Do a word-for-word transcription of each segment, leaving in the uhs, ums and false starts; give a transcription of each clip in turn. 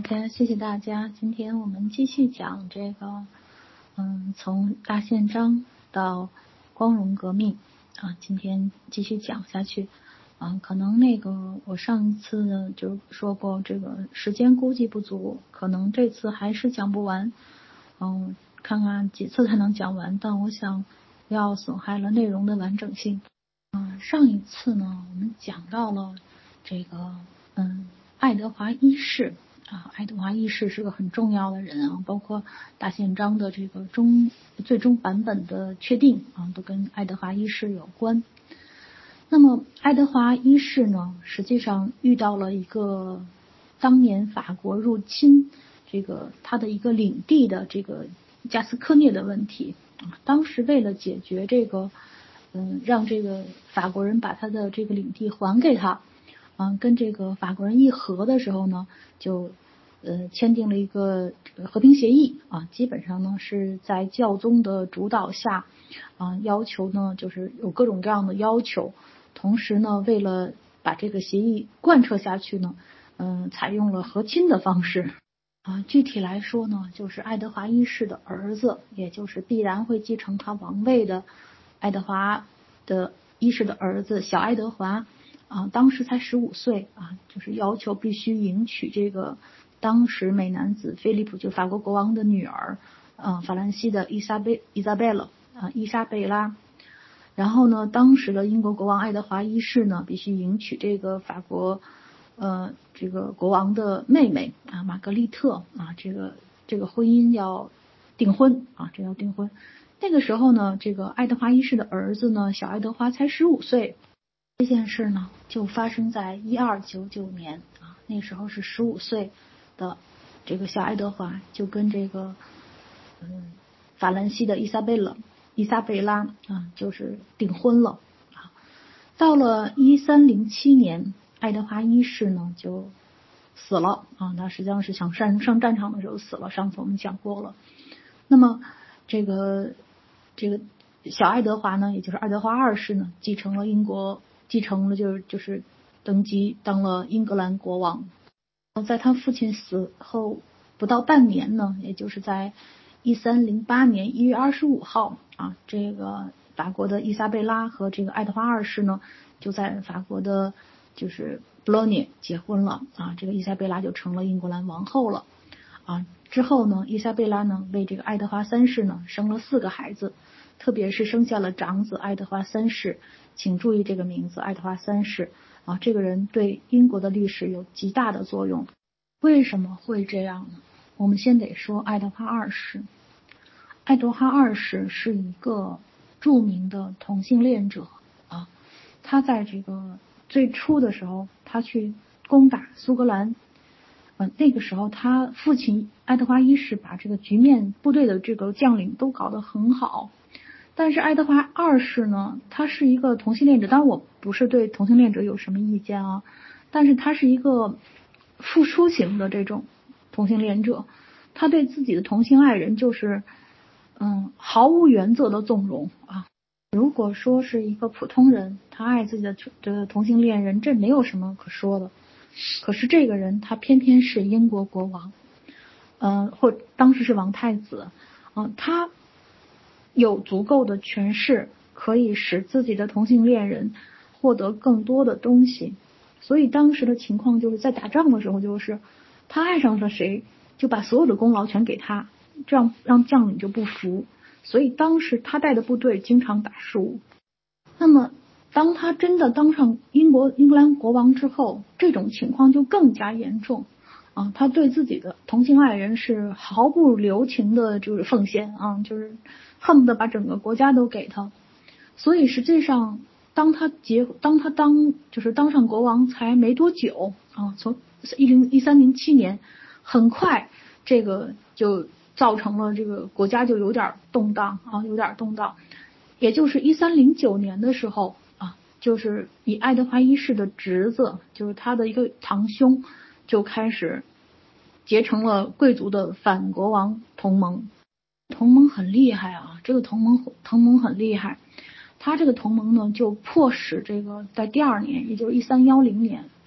OK， 谢谢大家。今天我们继续讲这个，嗯，从大宪章到光荣革命啊，今天继续讲下去。啊，可能那个我上一次呢就说过，这个时间估计不足，可能这次还是讲不完。嗯，看看几次才能讲完，但我想不要损害了内容的完整性。嗯，上一次呢，我们讲到了这个，嗯，爱德华一世。啊，爱德华一世是个很重要的人啊，包括大宪章的这个终最终版本的确定啊，都跟爱德华一世有关。那么爱德华一世呢，实际上遇到了一个当年法国入侵这个他的一个领地的这个加斯科涅的问题啊。当时为了解决这个，嗯，让这个法国人把他的这个领地还给他。嗯，跟这个法国人议和的时候呢，就呃签订了一个和平协议啊，基本上呢是在教宗的主导下啊，要求呢就是有各种各样的要求，同时呢为了把这个协议贯彻下去呢，嗯、呃，采用了和亲的方式啊。具体来说呢，就是爱德华一世的儿子，也就是必然会继承他王位的爱德华的一世的儿子小爱德华。啊，当时才十五岁啊，就是要求必须迎娶这个当时美男子菲利普，就法国国王的女儿，啊，法兰西的伊莎贝伊莎贝拉啊，伊莎贝拉。然后呢，当时的英国国王爱德华一世呢，必须迎娶这个法国呃这个国王的妹妹啊，玛格丽特啊，这个这个婚姻要订婚啊，这要订婚。那个时候呢，这个爱德华一世的儿子呢，小爱德华才十五岁。这件事呢，就发生在一二九九年啊，那时候是十五岁的这个小爱德华就跟这个嗯法兰西的伊莎贝拉伊莎贝拉啊，就是订婚了啊。到了一三零七年，爱德华一世呢就死了啊，他实际上是想上上战场的时候死了，上次我们讲过了。那么这个这个小爱德华呢，也就是爱德华二世呢，继承了英国。继承了就是就是登基当了英格兰国王。在他父亲死后不到半年呢，也就是在一三零八年一月二十五号啊，这个法国的伊莎贝拉和这个爱德华二世呢，就在法国的就是布洛涅结婚了啊，这个伊莎贝拉就成了英格兰王后了啊。之后呢，伊莎贝拉呢为这个爱德华三世呢生了四个孩子，特别是生下了长子爱德华三世。请注意这个名字，爱德华三世啊，这个人对英国的历史有极大的作用。为什么会这样呢？我们先得说爱德华二世。爱德华二世是一个著名的同性恋者啊，他在这个最初的时候，他去攻打苏格兰，呃，那个时候他父亲爱德华一世把这个局面部队的这个将领都搞得很好。但是爱德华二世呢，他是一个同性恋者，当然我不是对同性恋者有什么意见啊，但是他是一个付出型的这种同性恋者，他对自己的同性爱人就是嗯毫无原则的纵容啊。如果说是一个普通人，他爱自己的这个同性恋人，这没有什么可说的。可是这个人他偏偏是英国国王，呃，或当时是王太子，嗯、呃，他。有足够的权势可以使自己的同性恋人获得更多的东西，所以当时的情况就是在打仗的时候，就是他爱上了谁就把所有的功劳全给他，这样让将领就不服，所以当时他带的部队经常打输。那么当他真的当上英国英格兰国王之后，这种情况就更加严重啊，他对自己的同性爱人是毫不留情的就是奉献啊，就是恨不得把整个国家都给他。所以实际上当他结当他当就是当上国王才没多久啊，从一零一三零七年，很快这个就造成了这个国家就有点动荡啊，有点动荡。也就是一三零九年的时候啊，就是以爱德华一世的侄子，就是他的一个堂兄，就开始结成了贵族的反国王同盟。同盟很厉害啊，这个同盟同盟很厉害。他这个同盟呢，就迫使这个在第二年，也就是一三一零年，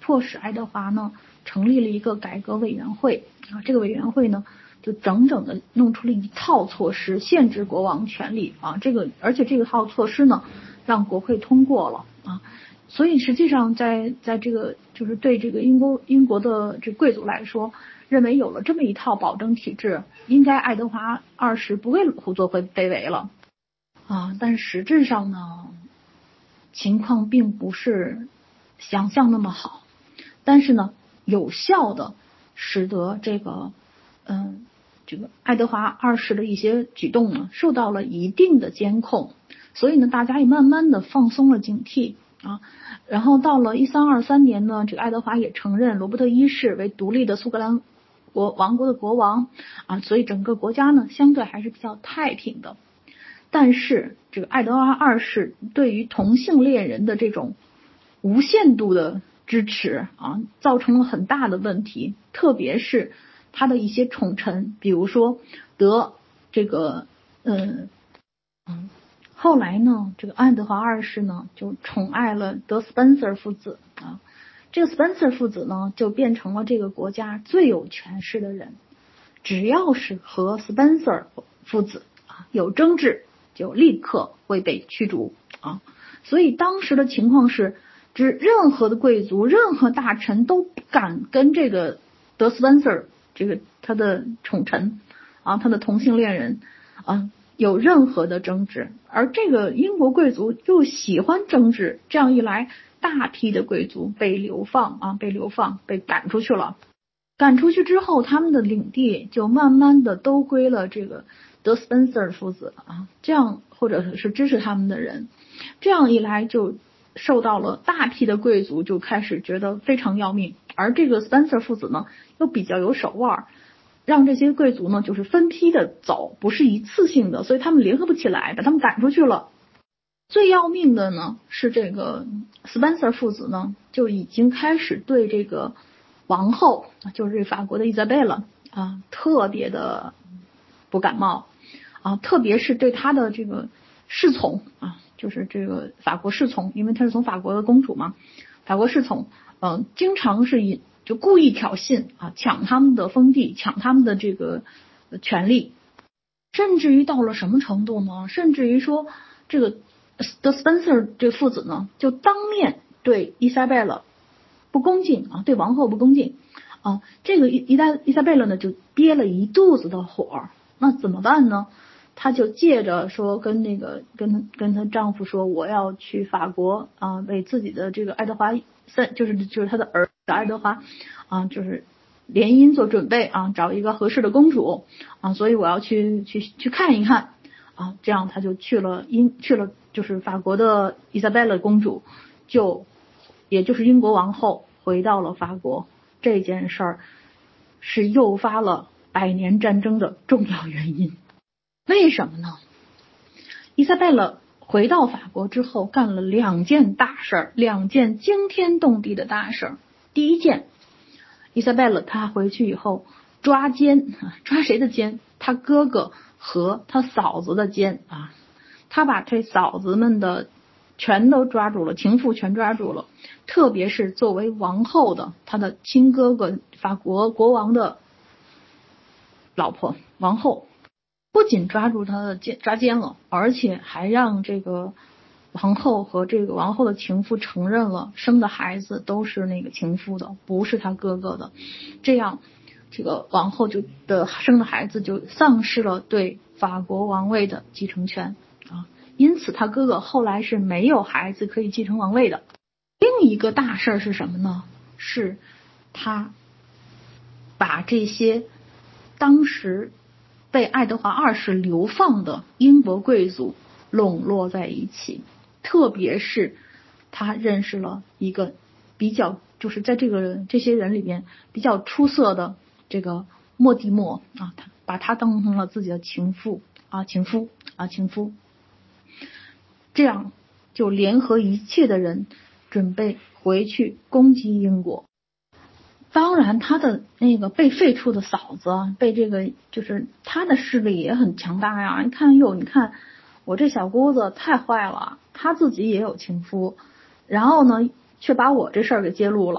迫使爱德华呢成立了一个改革委员会啊，这个委员会呢就整整的弄出了一套措施，限制国王权力啊，这个而且这个套措施呢让国会通过了啊，所以实际上在在这个就是对这个英国英国的这贵族来说，认为有了这么一套保证体制，应该爱德华二世不会胡作非为了啊，但实质上呢情况并不是想象那么好，但是呢有效的使得这个嗯这个爱德华二世的一些举动呢受到了一定的监控，所以呢大家也慢慢的放松了警惕啊。然后到了一三二三年呢，这个爱德华也承认罗伯特一世为独立的苏格兰国王国的国王啊，所以整个国家呢相对还是比较太平的。但是这个爱德华二世对于同性恋人的这种无限度的支持啊，造成了很大的问题，特别是他的一些宠臣，比如说德这个嗯嗯，后来呢，这个爱德华二世呢就宠爱了德斯本塞父子啊，这个斯本塞父子呢就变成了这个国家最有权势的人，只要是和斯本塞父子啊有争执，就立刻会被驱逐啊。所以当时的情况是，指任何的贵族、任何大臣都不敢跟这个德斯本塞这个他的宠臣啊，他的同性恋人啊有任何的争执，而这个英国贵族又喜欢争执，这样一来，大批的贵族被流放啊，被流放，被赶出去了。赶出去之后，他们的领地就慢慢的都归了这个德斯本塞父子啊，这样或者是支持他们的人，这样一来就受到了大批的贵族就开始觉得非常要命，而这个斯本塞父子呢又比较有手腕，让这些贵族呢就是分批的走，不是一次性的，所以他们联合不起来，把他们赶出去了。最要命的呢是这个斯本塞父子呢就已经开始对这个王后，就是法国的伊莎贝拉啊，特别的不感冒啊，特别是对她的这个侍从啊，就是这个法国侍从，因为她是从法国的公主嘛，法国侍从，嗯、呃，经常是以就故意挑衅啊，抢他们的封地，抢他们的这个权利，甚至于到了什么程度呢？甚至于说这个德斯本塞这父子呢，就当面对伊莎贝拉不恭敬啊，对王后不恭敬啊，这个伊伊莎伊莎贝拉呢就憋了一肚子的火，那怎么办呢？她就借着说跟那个跟跟她丈夫说，我要去法国啊，为自己的这个爱德华三就是就是她的儿子爱德华啊，就是联姻做准备啊，找一个合适的公主啊，所以我要去去去看一看啊，这样她就去了英去了就是法国的伊莎贝拉公主就。也就是英国王后回到了法国，这件事儿是诱发了百年战争的重要原因。为什么呢？伊莎贝拉回到法国之后干了两件大事儿，两件惊天动地的大事儿。第一件，伊莎贝拉她回去以后抓奸，抓谁的奸？她哥哥和她嫂子的奸啊，她把这嫂子们的全都抓住了，情妇全抓住了，特别是作为王后的她的亲哥哥法国国王的老婆王后，不仅抓住她的奸抓奸了，而且还让这个王后和这个王后的情妇承认了生的孩子都是那个情妇的，不是她哥哥的，这样这个王后就的生的孩子就丧失了对法国王位的继承权啊。因此他哥哥后来是没有孩子可以继承王位的。另一个大事是什么呢？是他把这些当时被爱德华二世流放的英国贵族笼络在一起，特别是他认识了一个比较就是在这个这些人里边比较出色的这个莫蒂莫啊，他把他当成了自己的情妇啊情夫啊情夫。这样就联合一切的人准备回去攻击英国。当然他的那个被废黜的嫂子被这个就是他的势力也很强大呀，你看哟你看我这小姑子太坏了，她自己也有情夫，然后呢却把我这事儿给揭露了，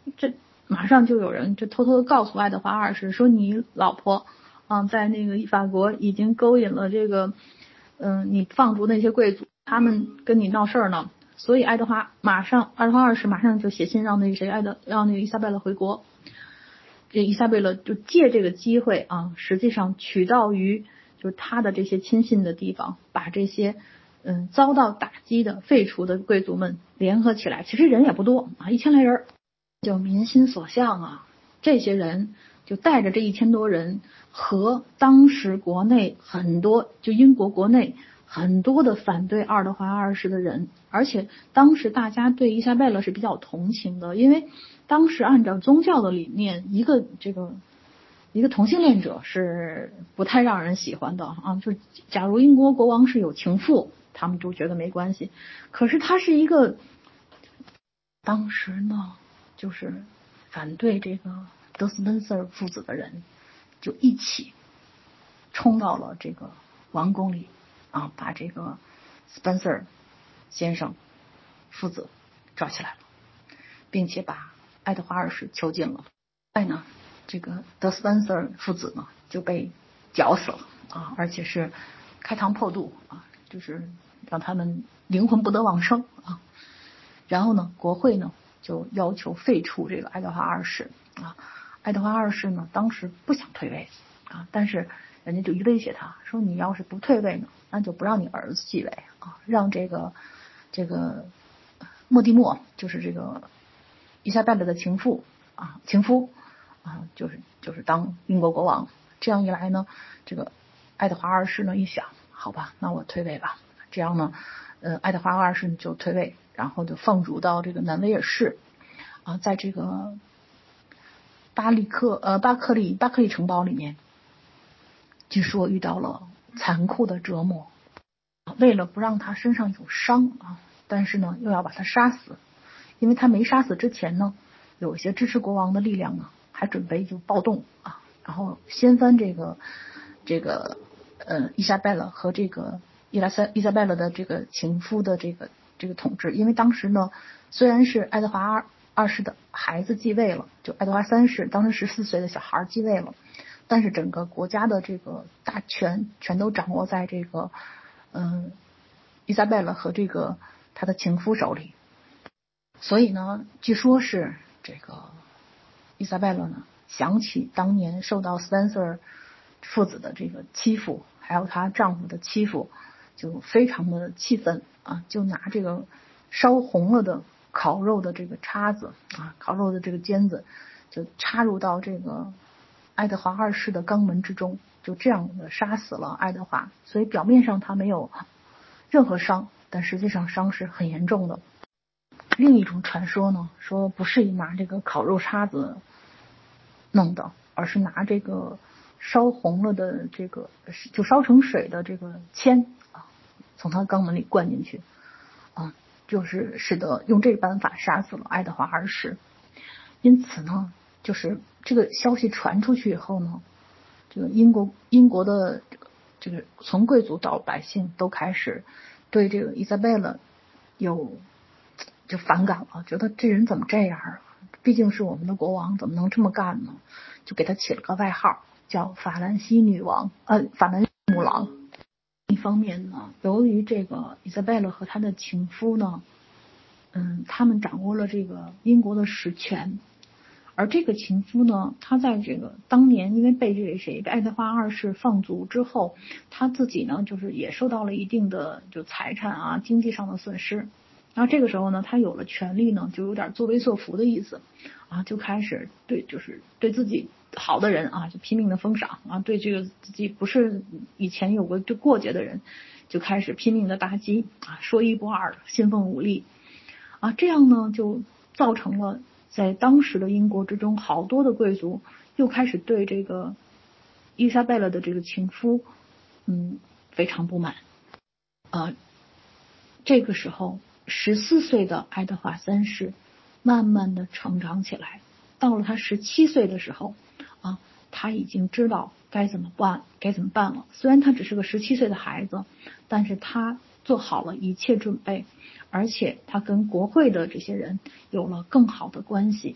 这马上就有人就偷偷的告诉爱德华二世说，你老婆啊在那个法国已经勾引了这个嗯你放逐那些贵族，他们跟你闹事儿呢。所以爱德华马上爱德华二世马上就写信让那个谁爱德让那个伊莎贝拉回国。这伊莎贝拉就借这个机会啊，实际上取道于就是他的这些亲信的地方，把这些嗯遭到打击的废除的贵族们联合起来，其实人也不多啊，一千来人，就民心所向啊。这些人就带着这一千多人和当时国内很多就英国国内很多的反对爱德华二世的人，而且当时大家对伊莎贝拉是比较同情的，因为当时按照宗教的理念，一个这个一个同性恋者是不太让人喜欢的啊。就假如英国国王是有情妇，他们就觉得没关系。可是他是一个，当时呢，就是反对这个德斯宾塞尔父子的人，就一起冲到了这个王宫里啊，把这个 Spencer 先生父子抓起来了，并且把爱德华二世囚禁了。再呢，这个德斯宾塞尔父子呢就被绞死了啊，而且是开膛破肚啊，就是让他们灵魂不得往生啊。然后呢，国会呢就要求废除这个爱德华二世啊。爱德华二世呢当时不想退位啊，但是人家就一威胁他说，你要是不退位呢，那就不让你儿子继位啊，让这个这个莫蒂莫，就是这个伊莎贝拉的情妇啊情夫啊，就是就是当英国国王。这样一来呢，这个爱德华二世呢一想，好吧，那我退位吧。这样呢，呃，爱德华二世就退位，然后就放逐到这个南威尔士啊，在这个巴利克呃巴克利巴克利城堡里面，据说遇到了残酷的折磨，为了不让他身上有伤啊，但是呢又要把他杀死，因为他没杀死之前呢，有一些支持国王的力量呢还准备就暴动啊，然后掀翻这个这个呃伊莎贝拉和这个伊拉塞伊莎贝拉的这个情夫的这个这个统治。因为当时呢，虽然是爱德华二二世的孩子继位了，就爱德华三世当时十四岁的小孩继位了，但是整个国家的这个大权全都掌握在这个嗯伊莎贝拉和这个他的情夫手里。所以呢，据说是这个伊莎贝拉呢想起当年受到斯潘塞尔父子的这个欺负，还有她丈夫的欺负，就非常的气愤啊，就拿这个烧红了的烤肉的这个叉子啊，烤肉的这个尖子，就插入到这个爱德华二世的肛门之中，就这样的杀死了爱德华。所以表面上他没有任何伤，但实际上伤是很严重的。另一种传说呢，说不是拿这个烤肉叉子弄的，而是拿这个烧红了的这个就烧成水的这个铅啊，从他肛门里灌进去啊，就是使得用这个办法杀死了爱德华二世。因此呢，就是这个消息传出去以后呢，这个英国英国的这个这个从贵族到百姓都开始对这个伊莎贝拉有就反感了，觉得这人怎么这样啊？毕竟是我们的国王，怎么能这么干呢？就给他起了个外号，叫法兰西女王，呃，法兰西母狼。一方面呢，由于这个伊莎贝拉和她的情夫呢，嗯，他们掌握了这个英国的实权，而这个情夫呢，他在这个当年因为被这个谁被爱德华二世放逐之后，他自己呢就是也受到了一定的就财产啊经济上的损失。然后这个时候呢，他有了权利呢，就有点作威作福的意思啊，就开始对就是对自己好的人啊，就拼命的封赏啊，对这个自己不是以前有过对过节的人，就开始拼命的打击啊，说一不二，信奉武力啊，这样呢就造成了在当时的英国之中，好多的贵族又开始对这个伊莎贝拉的这个情夫，嗯，非常不满啊。这个时候，十四岁的爱德华三世慢慢的成长起来，到了他十七岁的时候啊，他已经知道该怎么办，该怎么办了。虽然他只是个十七岁的孩子，但是他做好了一切准备，而且他跟国会的这些人有了更好的关系，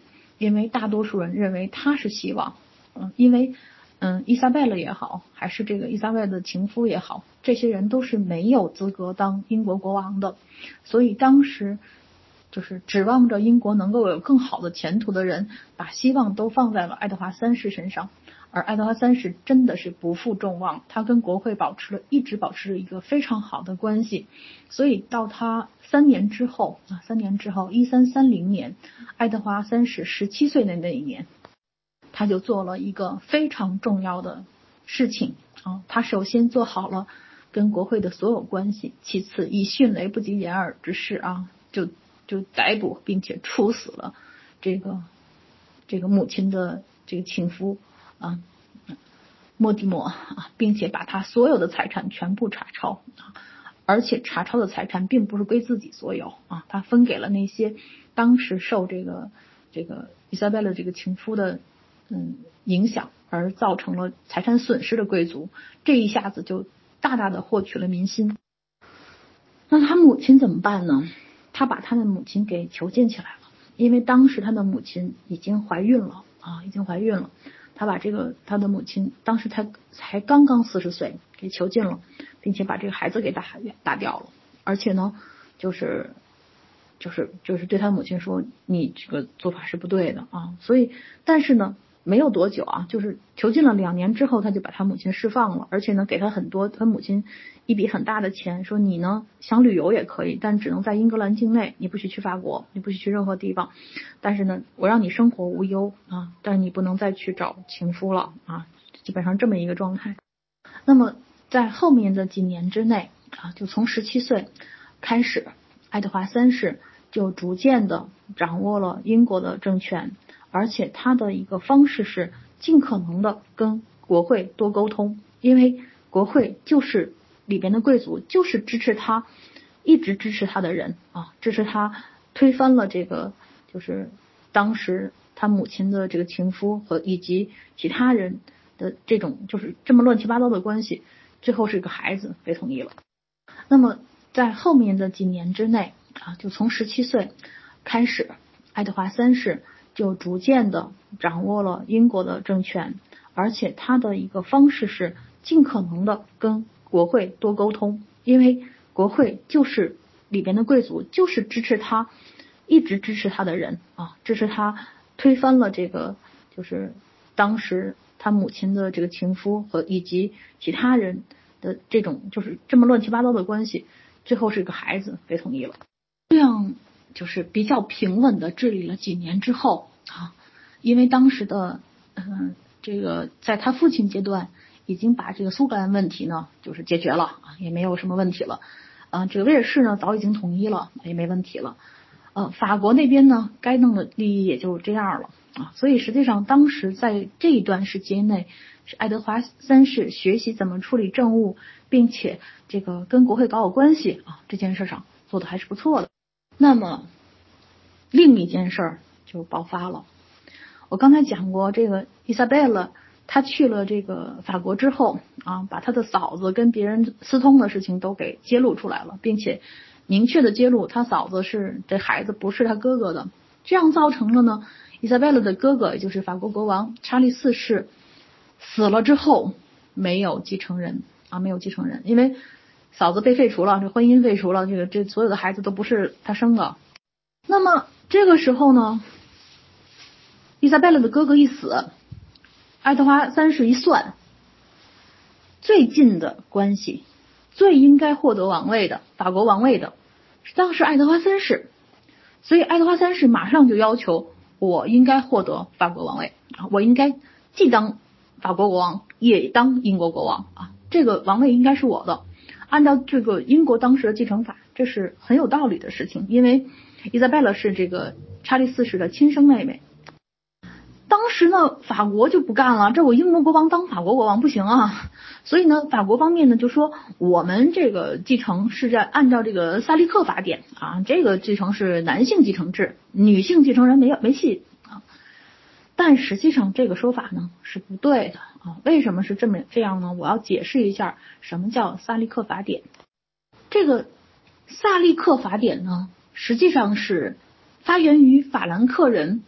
因为大多数人认为他是希望，嗯，因为嗯，伊莎贝勒也好，还是这个伊莎贝勒的情夫也好，这些人都是没有资格当英国国王的，所以当时就是指望着英国能够有更好的前途的人，把希望都放在了爱德华三世身上。而爱德华三世真的是不负众望，他跟国会保持了一直保持着一个非常好的关系，所以到他三年之后啊，三年之后，一三三零年，爱德华三世十七岁的那一年，他就做了一个非常重要的事情啊，他首先做好了跟国会的所有关系，其次以迅雷不及掩耳之势啊，就就逮捕并且处死了这个这个母亲的这个情夫啊，莫蒂莫啊，并且把他所有的财产全部查抄啊，而且查抄的财产并不是归自己所有啊，他分给了那些当时受这个这个伊莎贝勒这个情夫的嗯影响而造成了财产损失的贵族，这一下子就大大的获取了民心。那他母亲怎么办呢？他把他的母亲给囚禁起来了，因为当时他的母亲已经怀孕了啊，已经怀孕了。他把这个他的母亲当时他才刚刚四十岁给囚禁了，并且把这个孩子给打打掉了，而且呢，就是就是就是对他母亲说，你这个做法是不对的啊。所以，但是呢，没有多久啊，就是囚禁了两年之后，他就把他母亲释放了，而且呢，给他很多他母亲一笔很大的钱，说你呢想旅游也可以，但只能在英格兰境内，你不许去法国，你不许去任何地方。但是呢，我让你生活无忧啊，但是你不能再去找情夫了啊，基本上这么一个状态。那么在后面的几年之内啊，就从十七岁开始，爱德华三世就逐渐的掌握了英国的政权，而且他的一个方式是尽可能的跟国会多沟通，因为国会就是里边的贵族，就是支持他，一直支持他的人啊，支持他推翻了这个就是当时他母亲的这个情夫和以及其他人的这种就是这么乱七八糟的关系，最后是一个孩子被同意了。那么在后面的几年之内啊，就从十七岁开始，爱德华三世就逐渐的掌握了英国的政权，而且他的一个方式是尽可能的跟国会多沟通，因为国会就是里边的贵族，就是支持他，一直支持他的人啊，支持他推翻了这个就是当时他母亲的这个情夫和以及其他人的这种就是这么乱七八糟的关系，最后是一个孩子被同意了。这样就是比较平稳的治理了几年之后啊，因为当时的嗯这个在他父亲阶段已经把这个苏格兰问题呢就是解决了啊，也没有什么问题了啊，这个威尔士呢早已经统一了，也没问题了。呃，法国那边呢该弄的利益也就这样了啊，所以实际上当时在这一段时间内，是爱德华三世学习怎么处理政务，并且这个跟国会搞好关系啊，这件事上做的还是不错的。那么另一件事儿就爆发了。我刚才讲过，这个伊莎贝勒她去了这个法国之后啊，把她的嫂子跟别人私通的事情都给揭露出来了，并且明确的揭露她嫂子是这孩子不是她哥哥的，这样造成了呢，伊莎贝勒的哥哥也就是法国国王查理四世死了之后没有继承人啊，没有继承人，因为嫂子被废除了，这婚姻废除了，这个这所有的孩子都不是他生的。那么这个时候呢，伊莎贝勒的哥哥一死，爱德华三世一算，最近的关系，最应该获得王位的法国王位的是当时爱德华三世，所以爱德华三世马上就要求我应该获得法国王位，我应该既当法国国王也当英国国王啊，这个王位应该是我的。按照这个英国当时的继承法，这是很有道理的事情，因为伊莎贝勒是这个查理四世的亲生妹妹。当时呢，法国就不干了，这我英国国王当法国国王不行啊，所以呢，法国方面呢就说我们这个继承是在按照这个萨利克法典啊，这个继承是男性继承制，女性继承人没有没戏啊。但实际上这个说法呢是不对的啊，为什么是这么这样呢？我要解释一下什么叫萨利克法典。这个萨利克法典呢，实际上是发源于法兰克人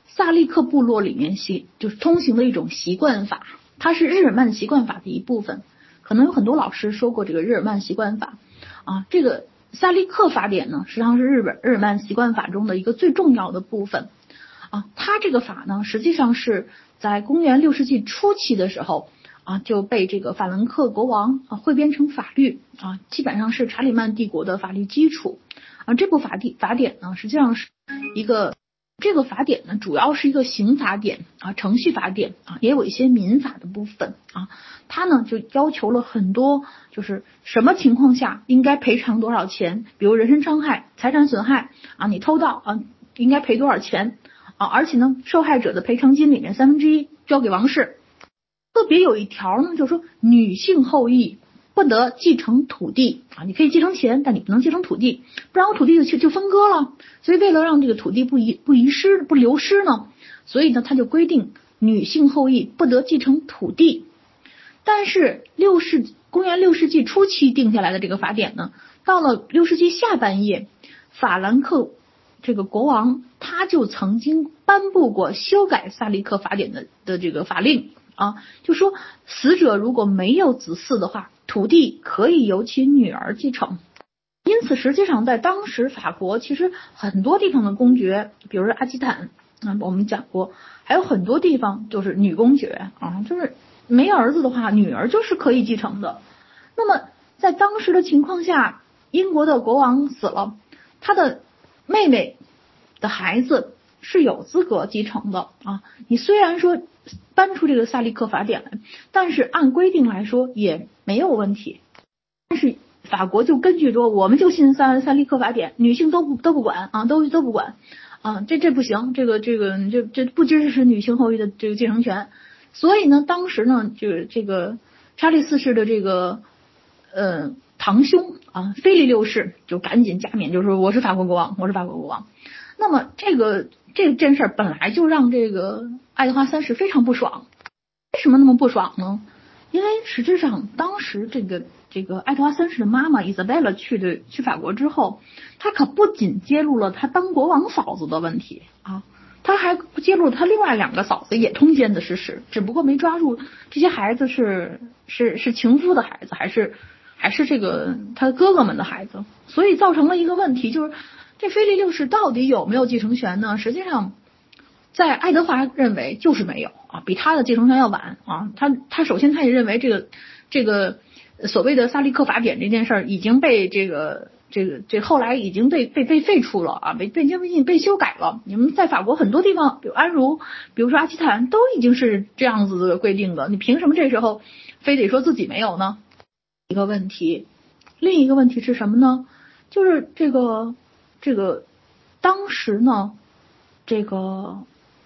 萨利克部落里面习就是通行的一种习惯法，它是日耳曼习惯法的一部分。可能有很多老师说过这个日耳曼习惯法啊，这个萨利克法典呢，实际上是日本日耳曼习惯法中的一个最重要的部分啊。它这个法呢，实际上是在公元六世纪初期的时候啊，就被这个法兰克国王啊汇编成法律啊，基本上是查理曼帝国的法律基础啊。这部法典法典呢，实际上是一个。这个法典呢，主要是一个刑法典啊，程序法典啊，也有一些民法的部分啊。它呢就要求了很多，就是什么情况下应该赔偿多少钱，比如人身伤害、财产损害啊，你偷盗啊，应该赔多少钱啊？而且呢，受害者的赔偿金里面三分之一交给王室。特别有一条呢，就是说女性后裔不得继承土地啊，你可以继承钱，但你不能继承土地，不然我土地就就分割了。所以为了让这个土地不遗不遗失不流失呢，所以呢他就规定女性后裔不得继承土地。但是六世公元六世纪初期定下来的这个法典呢，到了六世纪下半叶，法兰克这个国王他就曾经颁布过修改萨利克法典的的这个法令啊，就说死者如果没有子嗣的话，土地可以由其女儿继承。因此实际上在当时法国其实很多地方的公爵，比如说阿基坦啊，我们讲过，还有很多地方就是女公爵啊，就是没儿子的话，女儿就是可以继承的。那么在当时的情况下，英国的国王死了，他的妹妹的孩子是有资格继承的啊。你虽然说搬出这个萨利克法典来，但是按规定来说也没有问题。但是法国就根据说，我们就信萨萨利克法典，女性都不都不管啊，都都不管啊，这这不行，这个这个这这不支持女性后裔的这个继承权。所以呢，当时呢，就是这个查理四世的这个呃堂兄啊，腓力六世就赶紧加冕，就是说我是法国国王，我是法国国王。那么这个这件事本来就让这个爱德华三世非常不爽。为什么那么不爽呢？因为实质上当时这个这个爱德华三世的妈妈伊莎贝拉去的去法国之后，她可不仅揭露了她当国王嫂子的问题啊，她还揭露了她另外两个嫂子也通奸的事实，只不过没抓住这些孩子是是是情夫的孩子，还是还是这个他哥哥们的孩子，所以造成了一个问题，就是这腓力六世到底有没有继承权呢？实际上在爱德华认为就是没有啊，比他的继承权要晚啊。他他首先他也认为这个这个所谓的萨利克法典这件事儿已经被这个这个这后来已经被被被废除了啊，被被被被修改了。你们在法国很多地方，比如安茹，比如说阿基坦，都已经是这样子的规定的。你凭什么这时候非得说自己没有呢？一个问题，另一个问题是什么呢？就是这个这个当时呢，这个。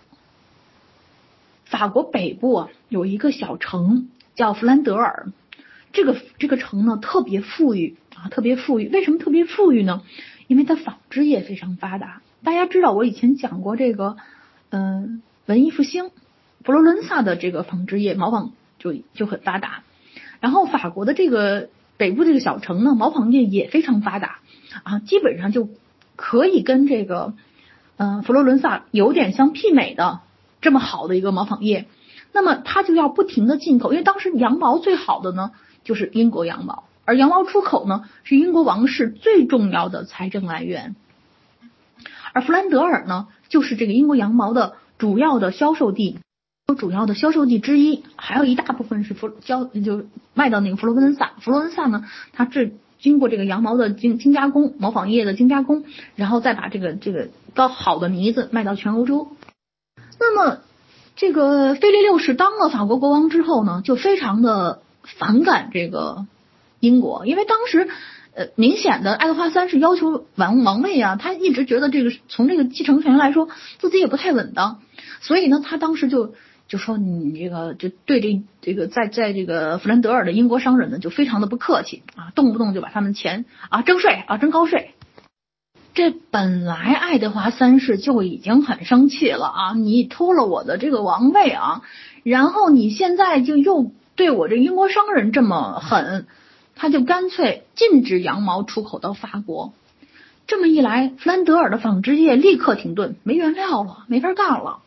法国北部啊有一个小城叫弗兰德尔，这个这个城呢特别富裕啊，特别富裕。为什么特别富裕呢？因为它纺织业非常发达。大家知道我以前讲过这个，嗯、呃，文艺复兴，佛罗伦萨的这个纺织业毛纺就就很发达。然后法国的这个北部这个小城呢，毛纺业也非常发达啊，基本上就可以跟这个嗯、呃、佛罗伦萨有点相媲美的。这么好的一个毛纺业，那么它就要不停的进口，因为当时羊毛最好的呢就是英国羊毛，而羊毛出口呢是英国王室最重要的财政来源，而弗兰德尔呢就是这个英国羊毛的主要的销售地，主要的销售地之一，还有一大部分是弗交就卖到那个佛罗伦萨，佛罗伦萨呢它这经过这个羊毛的精精加工，毛纺业的精加工，然后再把这个这个高好的呢子卖到全欧洲。那么这个腓力六世当了法国国王之后呢，就非常的反感这个英国，因为当时呃明显的爱德华三世要求王王位啊，他一直觉得这个从这个继承权来说自己也不太稳当，所以呢他当时就就说你这个就对这这个在在这个弗兰德尔的英国商人呢就非常的不客气啊，动不动就把他们钱啊征税啊征高税。这本来爱德华三世就已经很生气了啊！你偷了我的这个王位啊，然后你现在就又对我这英国商人这么狠，他就干脆禁止羊毛出口到法国。这么一来，弗兰德尔的纺织业立刻停顿，没原料了，没法干了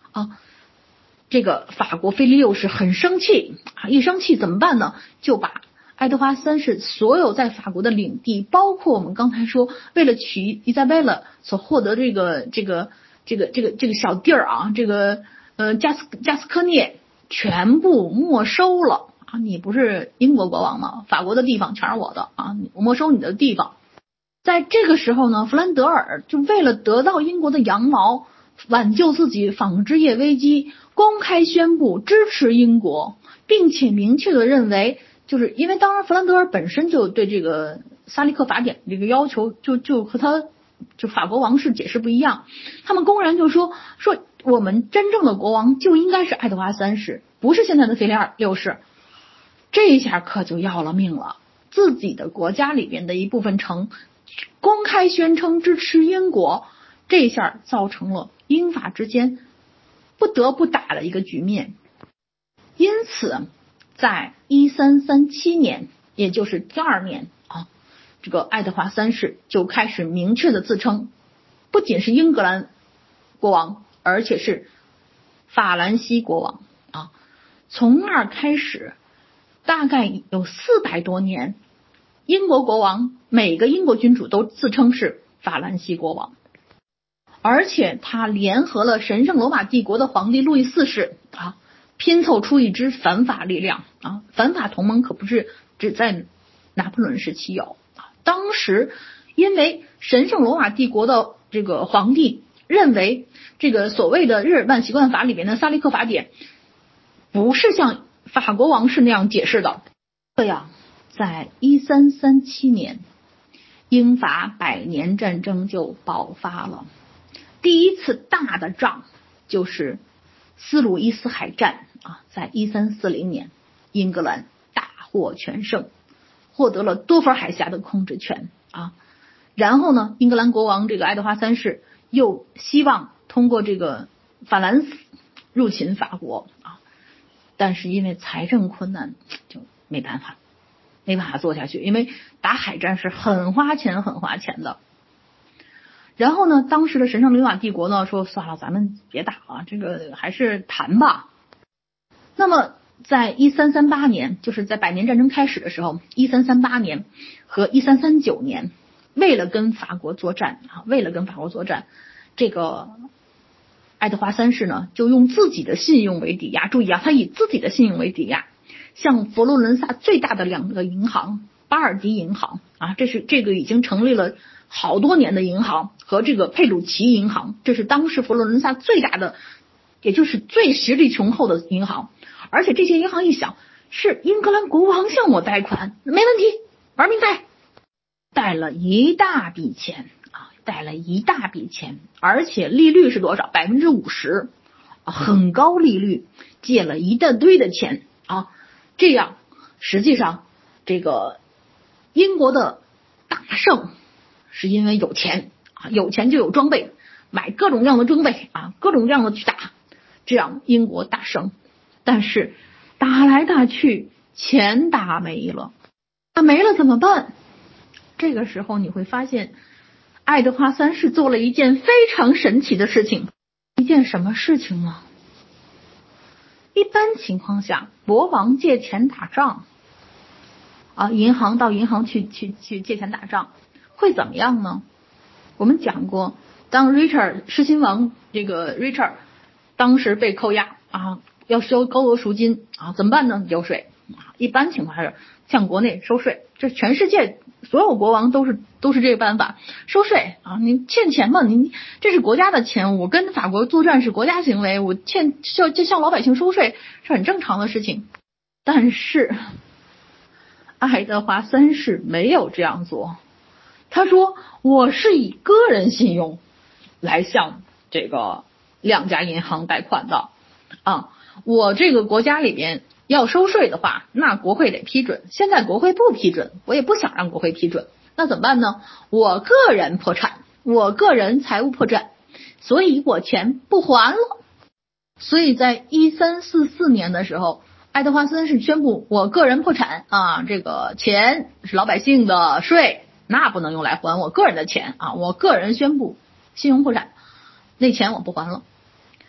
啊。这个法国腓力六世很生气啊，一生气怎么办呢？就把爱德华三世所有在法国的领地，包括我们刚才说为了娶伊莎贝拉所获得这个这个这个这个这个小地儿啊，这个呃加斯加斯科涅全部没收了啊！你不是英国国王吗？法国的地方全是我的啊！我没收你的地方。在这个时候呢，弗兰德尔就为了得到英国的羊毛，挽救自己纺织业危机，公开宣布支持英国，并且明确的认为，就是因为当然弗兰德尔本身就对这个萨利克法典这个要求就就和他就法国王室解释不一样，他们公然就说说我们真正的国王就应该是爱德华三世，不是现在的腓力六世。这一下可就要了命了，自己的国家里边的一部分城公开宣称支持英国，这一下造成了英法之间不得不打的一个局面。因此在一三三七年，也就是第二年啊，这个爱德华三世就开始明确的自称不仅是英格兰国王，而且是法兰西国王啊。从那儿开始，大概有四百多年，英国国王每个英国君主都自称是法兰西国王，而且他联合了神圣罗马帝国的皇帝路易四世啊，拼凑出一支反法力量啊。反法同盟可不是只在拿破仑时期有啊，当时因为神圣罗马帝国的这个皇帝认为这个所谓的日耳曼习惯法里面的萨利克法典不是像法国王室那样解释的，这样在一三三七年，英法百年战争就爆发了。第一次大的仗就是斯鲁伊斯海战啊，在一三四零年，英格兰大获全胜，获得了多佛海峡的控制权啊。然后呢，英格兰国王这个爱德华三世又希望通过这个法兰斯入侵法国啊，但是因为财政困难就没办法，没办法做下去，因为打海战是很花钱很花钱的。然后呢，当时的神圣罗马帝国呢说算了，咱们别打了，这个还是谈吧。那么在一三三八年，就是在百年战争开始的时候，一三三八年和一三三九年，为了跟法国作战啊，为了跟法国作战，这个爱德华三世呢就用自己的信用为抵押，注意啊，他以自己的信用为抵押，向佛罗伦萨最大的两个银行巴尔迪银行啊，这是这个已经成立了好多年的银行，和这个佩鲁奇银行，这是当时佛罗伦萨最大的，也就是最实力雄厚的银行。而且这些银行一想，是英格兰国王向我贷款，没问题，玩命贷，贷了一大笔钱啊，贷了一大笔钱，而且利率是多少？百分之五十，很高利率，借了一大堆的钱啊。这样实际上这个英国的大胜是因为有钱啊，有钱就有装备，买各种各样的装备啊，各种各样的去打，这样英国大胜。但是打来打去，钱打没了，打没了怎么办？这个时候你会发现，爱德华三世做了一件非常神奇的事情。一件什么事情呢？一般情况下，国王借钱打仗啊，银行到银行去去去借钱打仗，会怎么样呢？我们讲过，当 Richard 狮心王这个 Richard 当时被扣押啊，要收高额赎金啊，怎么办呢？交税啊，一般情况下是向国内收税，这全世界所有国王都是都是这个办法，收税啊，你欠钱嘛，你这是国家的钱，我跟法国作战是国家行为，我欠向就向老百姓收税是很正常的事情。但是爱德华三世没有这样做，他说我是以个人信用来向这个两家银行贷款的啊，我这个国家里边要收税的话，那国会得批准，现在国会不批准，我也不想让国会批准，那怎么办呢？我个人破产，我个人财务破产，所以我钱不还了。所以在一三四四年的时候，爱德华三世宣布我个人破产啊，这个钱是老百姓的税，那不能用来还我个人的钱啊，我个人宣布信用破产，那钱我不还了。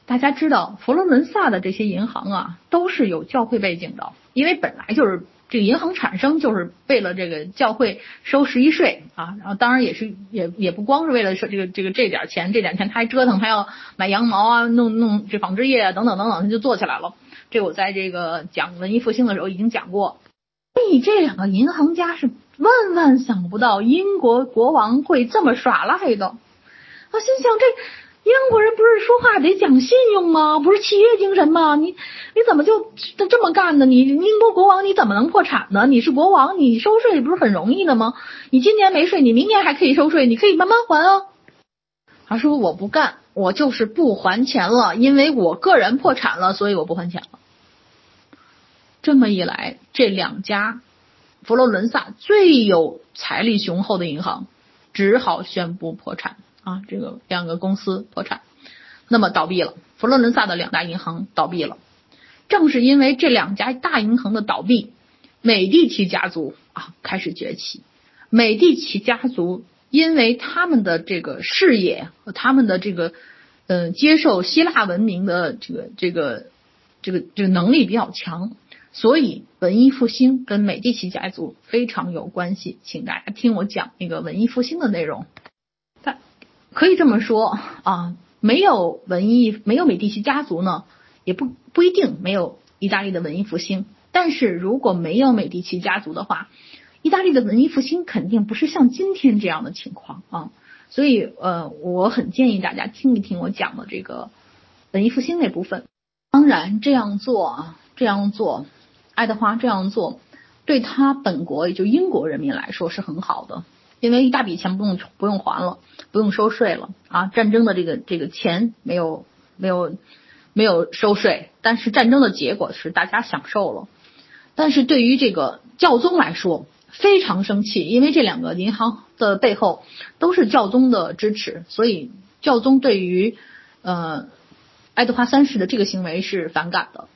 大家知道佛罗伦萨的这些银行啊，都是有教会背景的，因为本来就是这个银行产生就是为了这个教会收十一税啊，然后当然也是也也不光是为了说这个这个这点钱这点钱，他还折腾，他要买羊毛啊，弄弄这纺织业啊等等等等，他就做起来了。这个我在这个讲文艺复兴的时候已经讲过。所以这两个银行家是万万想不到英国国王会这么耍赖的。我心想，这英国人不是说话得讲信用吗？不是契约精神吗？你你怎么就这么干呢？你英国国王你怎么能破产呢？你是国王，你收税不是很容易的吗？你今年没税，你明年还可以收税，你可以慢慢还啊。他说我不干，我就是不还钱了，因为我个人破产了，所以我不还钱了。这么一来，这两家佛罗伦萨最有财力雄厚的银行只好宣布破产啊，这个两个公司破产，那么倒闭了。佛罗伦萨的两大银行倒闭了。正是因为这两家大银行的倒闭，美第奇家族啊开始崛起。美第奇家族因为他们的这个视野和他们的这个呃接受希腊文明的这个这个这个这个能力比较强，所以文艺复兴跟美第奇家族非常有关系。请大家听我讲那个文艺复兴的内容。但可以这么说啊，没有文艺没有美第奇家族呢，也不不一定没有意大利的文艺复兴。但是如果没有美第奇家族的话，意大利的文艺复兴肯定不是像今天这样的情况啊。所以呃，我很建议大家听一听我讲的这个文艺复兴那部分。当然这样做啊，这样做，爱德华这样做，对他本国也就英国人民来说是很好的，因为一大笔钱不用不用还了，不用收税了啊，战争的这个这个钱没有没有没有收税，但是战争的结果是大家享受了。但是对于这个教宗来说非常生气，因为这两个银行的背后都是教宗的支持，所以教宗对于呃爱德华三世的这个行为是反感的。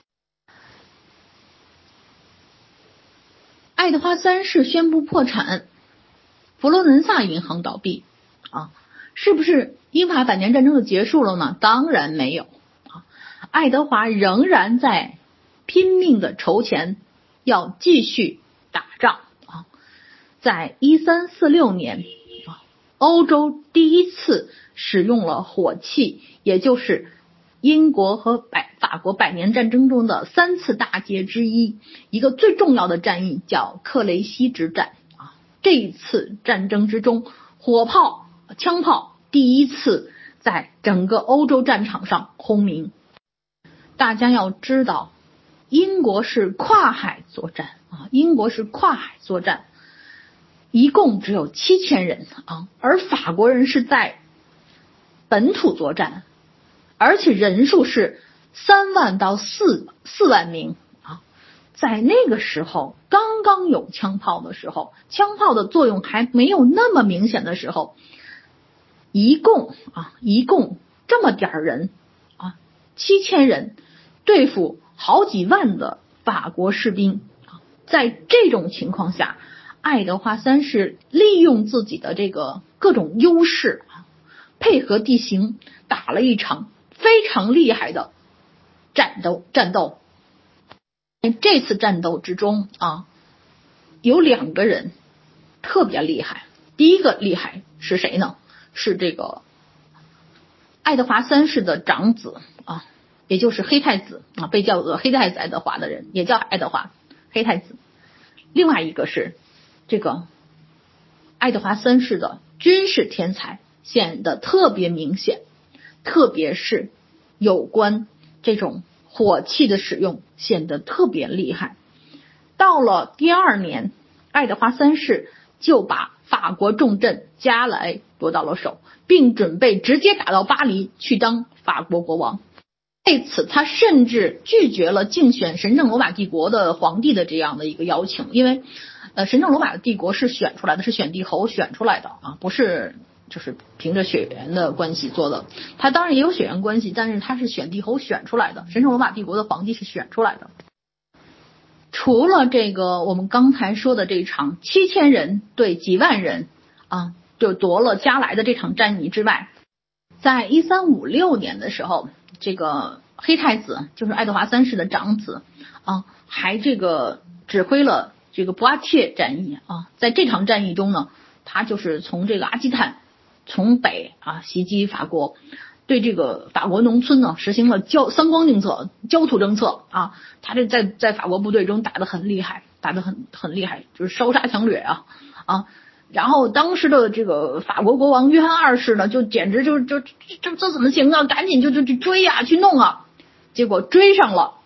爱德华三世宣布破产，佛罗伦萨银行倒闭啊，是不是英法百年战争就结束了呢？当然没有啊，爱德华仍然在拼命的筹钱，要继续打仗啊。在一三四六年啊，欧洲第一次使用了火器，也就是英国和百法国百年战争中的三次大捷之一，一个最重要的战役叫克雷西之战啊。这一次战争之中，火炮、枪炮第一次在整个欧洲战场上轰鸣。大家要知道，英国是跨海作战啊，英国是跨海作战，一共只有七千人啊，而法国人是在本土作战。而且人数是三万到四四万名啊，在那个时候刚刚有枪炮的时候，枪炮的作用还没有那么明显的时候，一共啊一共这么点人啊，七千人对付好几万的法国士兵啊，在这种情况下，爱德华三世利用自己的这个各种优势啊，配合地形打了一场非常厉害的战斗战斗。这次战斗之中啊，有两个人特别厉害。第一个厉害是谁呢？是这个爱德华三世的长子啊，也就是黑太子啊，被叫做黑太子爱德华的人也叫爱德华黑太子。另外一个是这个爱德华三世的军事天才显得特别明显，特别是有关这种火器的使用显得特别厉害。到了第二年，爱德华三世就把法国重镇加莱夺到了手，并准备直接打到巴黎去当法国国王。为此他甚至拒绝了竞选神圣罗马帝国的皇帝的这样的一个邀请，因为呃，神圣罗马帝国是选出来的，是选帝侯选出来的啊，不是就是凭着血缘的关系做的。他当然也有血缘关系，但是他是选帝侯选出来的，神圣罗马帝国的皇帝是选出来的。除了这个我们刚才说的这场七千人对几万人啊，就夺了加莱的这场战役之外，在一三五六年的时候， 这个黑太子就是爱德华三世的长子啊，还这个指挥了这个博阿切战役啊，在这场战役中呢，他就是从这个阿基坦从北啊袭击法国，对这个法国农村呢实行了焦三光政策、焦土政策啊，他这在在法国部队中打得很厉害，打得很很厉害，就是烧杀抢掠啊啊。然后当时的这个法国国王约翰二世呢，就简直就就这这怎么行啊？赶紧就就去追呀、啊，去弄啊！结果追上了，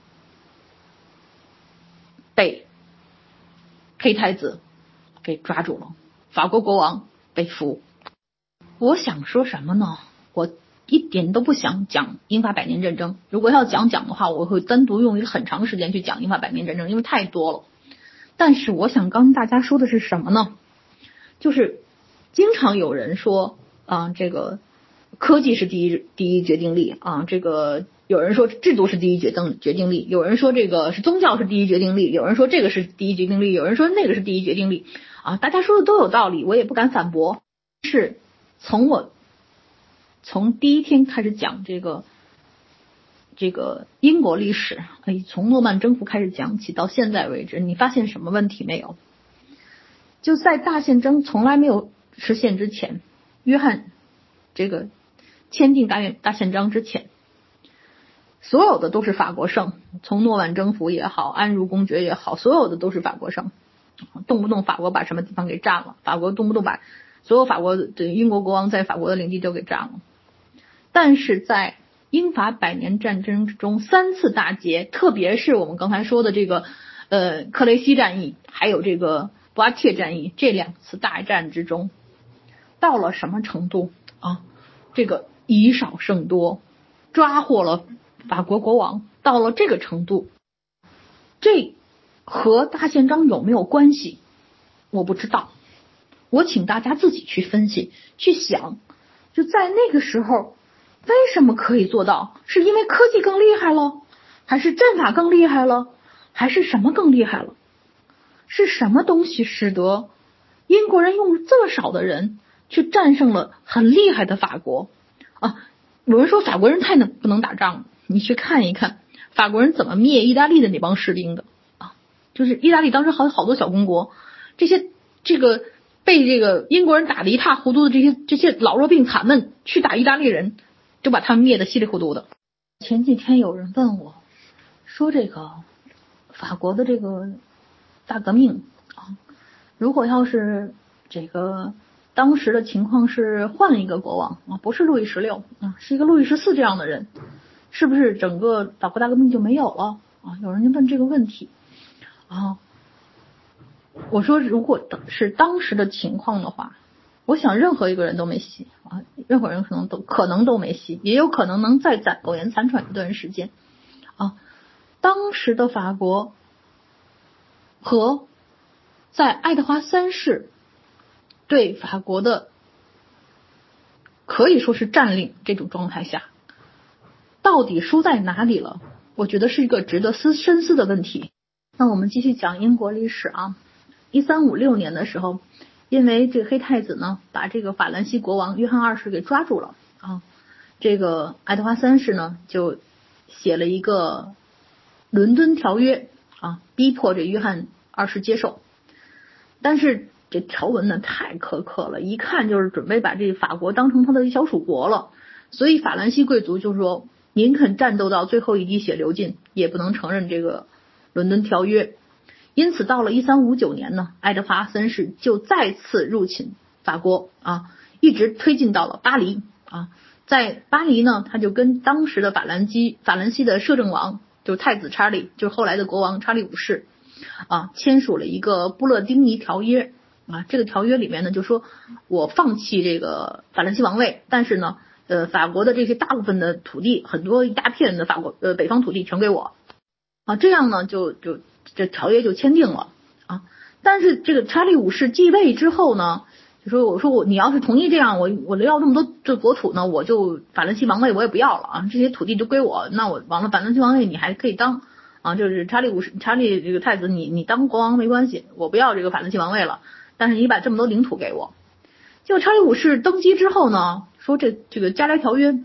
被黑太子给抓住了，法国国王被俘。我想说什么呢？我一点都不想讲英法百年战争。如果要讲讲的话，我会单独用一个很长时间去讲英法百年战争，因为太多了。但是我想跟大家说的是什么呢？就是经常有人说啊，这个科技是第一第一决定力啊，这个有人说制度是第一决定决定力，有人说这个是宗教是第一决定力，有人说这个是第一决定力，有人说那个是第一决定力啊，大家说的都有道理，我也不敢反驳。是从我从第一天开始讲这个这个英国历史，哎，从诺曼征服开始讲起到现在为止，你发现什么问题没有？就在大宪章从来没有实现之前，约翰这个签订大大宪章之前，所有的都是法国胜，从诺曼征服也好，安茹公爵也好，所有的都是法国胜，动不动法国把什么地方给占了，法国动不动把所有法国的英国国王在法国的领地都给占了。但是在英法百年战争之中，三次大捷，特别是我们刚才说的这个呃克雷西战役，还有这个博阿切战役，这两次大战之中，到了什么程度啊？这个以少胜多，抓获了法国国王，到了这个程度，这和大宪章有没有关系？我不知道，我请大家自己去分析，去想，就在那个时候，为什么可以做到？是因为科技更厉害了，还是战法更厉害了，还是什么更厉害了？是什么东西使得英国人用这么少的人去战胜了很厉害的法国啊？有人说法国人太能不能打仗，你去看一看法国人怎么灭意大利的那帮士兵的啊！就是意大利当时好好多小公国，这些这个被这个英国人打得一塌糊涂的这些这些老弱病残们去打意大利人，就把他们灭得稀里糊涂的。前几天有人问我说，这个法国的这个大革命啊，如果要是这个当时的情况是换一个国王啊，不是路易十六啊，是一个路易十四这样的人，是不是整个法国大革命就没有了啊？有人就问这个问题啊。我说如果是当时的情况的话，我想任何一个人都没戏啊，任何人可能都可能都没戏，也有可能能再暂苟延残喘一段时间啊。当时的法国和在爱德华三世对法国的可以说是占领这种状态下，到底输在哪里了？我觉得是一个值得思深思的问题。那我们继续讲英国历史啊。一三五六年的时候，因为这个黑太子呢把这个法兰西国王约翰二世给抓住了啊，这个爱德华三世呢就写了一个伦敦条约啊，逼迫这约翰二世接受。但是这条文呢太苛刻了，一看就是准备把这法国当成他的小属国了，所以法兰西贵族就说宁肯战斗到最后一滴血流尽，也不能承认这个伦敦条约。因此到了一三五九年呢，爱德华三世就再次入侵法国啊，一直推进到了巴黎啊。在巴黎呢，他就跟当时的法兰基法兰西的摄政王，就是太子查理，就是后来的国王查理五世啊，签署了一个布勒丁尼条约啊。这个条约里面呢，就说我放弃这个法兰西王位，但是呢，呃，法国的这些大部分的土地，很多一大片的法国呃北方土地全归我啊。这样呢，就就这条约就签订了啊。但是这个查理五世继位之后呢，就说我说我你要是同意这样，我我要那么多这国土呢，我就法兰西王位我也不要了啊，这些土地就归我，那我完了法兰西王位你还可以当啊，就是查理五世查理这个太子你你当国王没关系，我不要这个法兰西王位了，但是你把这么多领土给我。结果查理五世登基之后呢，说这这个加莱条约不行